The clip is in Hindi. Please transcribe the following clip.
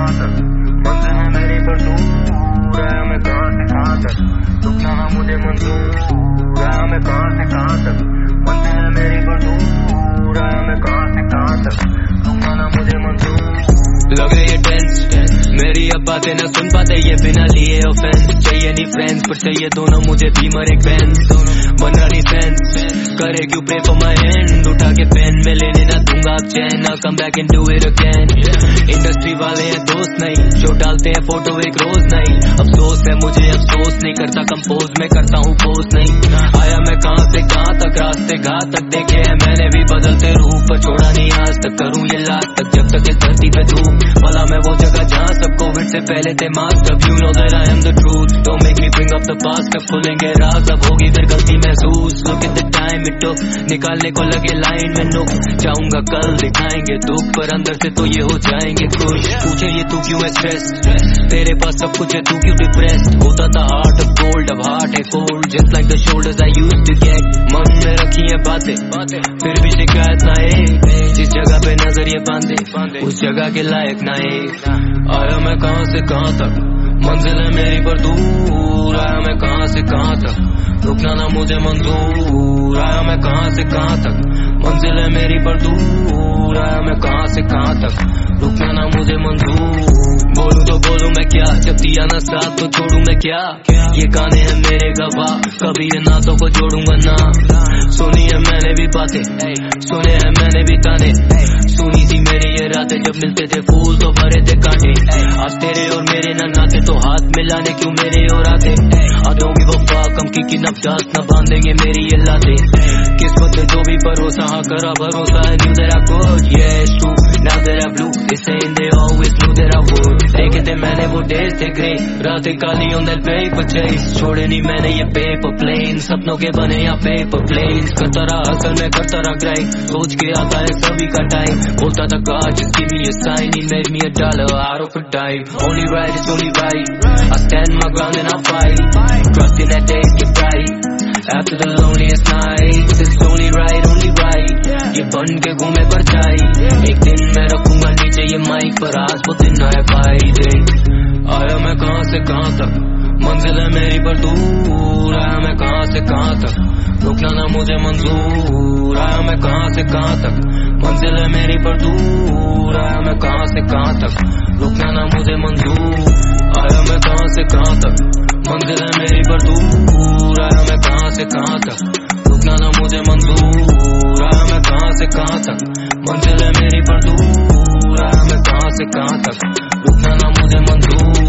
कहाँ तक, मंजिल है मेरी पर दूर है, मैं कहाँ से कहाँ तक, रुकना ना मुझे मंजूर है, मैं कहाँ से कहाँ तक, मंजिल है मेरी पर दूर है, मैं कहाँ से कहाँ तक, रुकना ना मुझे मंजूर। लग रही है टेंस मेरी अब बातें न सुन पाते ये बिना लिए ऑफेंस। चाहिए नहीं फ्रेंड्स पर चाहिए दोनों मुझे बीमर एक बेंच, बन रहा नहीं सेंस करे क्यों प्रे फॉर माय हैंड, उठा के पेन में लेने ना दूंगा अब चैन, ना come back and do it again. Industry वाले हैं दोस्त नहीं, जो डालते हैं फोटो एक रोज नहीं, अफसोस है मुझे अफसोस नहीं करता कंपोज में करता हूँ पोस्ट नहीं। आया मैं कहाँ से कहाँ तक, रास्ते घाट तक देखे हैं मैंने भी बदलते रूप, पर छोड़ा नहीं आज तक, करूँ ये लास्ट तक जब तक इस धरती पे धूप। भला मैं वो जगह जहाँ सब कोविड से पहले थे मास्क, अब you know that I am the truth, don't make me bring up the past, अब खुलेंगे राज अब होगी फिर गलती महसूस। Look at the time it took, निकालने को लगे लाइन में नुक, चाहूंगा कल दिखाएंगे दुख पर अंदर से तो ये हो जाएंगे खुश। पूछे ये तू क्यों है स्ट्रेस, तेरे पास सब कुछ है तू क्यों डिप्रेस्ड, होता था हार्ट ऑफ गोल्ड अब हार्ट है cold, just like the shoulders I used to get. मन में रखी है बातें फिर भी शिकायत ना है, जिस जगह पे नजर ये बांधे उस जगह के लायक ना है। आया मैं कहाँ से कहाँ तक, मंजिल है मेरी पर दूर, आया मैं कहाँ से कहाँ तक, रुकना ना मुझे मंजूर। आया मैं कहाँ से कहाँ तक, मंजिल है मेरी पर दूर, आया मैं कहाँ से कहाँ तक, रुकना ना मुझे मंजूर। बोलूं तो बोलूं मैं क्या, जब दिया ना साथ तो छोड़ूं मैं क्या, ये गाने हैं मेरे गवाह, कभी ये नातों को जोड़ूंगा ना। सुनी है मैंने भी बातें, सुने हैं मैंने भी ताने, सुनी थी मेरी ये रातें जब मिलते थे फूल तो भरे थे कांटे। आज तेरे और मेरे ना नाते तो हाथ मिलाने क्यों मेरे और आते, आदोगी वो फाक हम की नफजात न बांधेंगे मेरी ये लाते। किस्मत पे जो भी भरोसा हाँ करा भरोसा है, knew that I could, yeah it's true, now that I blue, they saying they always knew that I would। देखे थे मैंने वो days थे grey, रातें काली on that paper chase, छोड़े नहीं मैंने ये paper planes, सपनों के बने या paper planes, करता रहा हसल में करता रहा grind, सोच के आता है सभी का टाइम, बोलता था God just give me a sign, he made me a dollar out of a dime, only right is only right, I stand my ground and I fight, trust in that day get right, after the loneliest nights, it's only right, ये बन के घूमे परछाई, एक दिन मैं रखूंगा नीचे ये माइक पर, आज वो दिन आया भाई दे। आया मैं कहाँ से कहाँ तक, मंजिल है मेरी पर दूर, आया मैं कहाँ से कहाँ तक, रुकना ना मुझे मंजूर। आया मैं कहाँ से कहाँ तक, मंजिल है मेरी पर दूर, आया मैं कहाँ से कहाँ तक, रुकना ना मुझे मंजूर। आया मैं कहाँ से कहाँ तक, मंजिल है मेरी पर दूर, आया मैं कहाँ से कहाँ तक, रुकना ना मुझे मंजूर। आया मैं कहाँ से कहाँ तक, मंजिल है मेरी पर दूर, आया मैं कहाँ से कहाँ तक, रुकना ना मुझे मंजूर।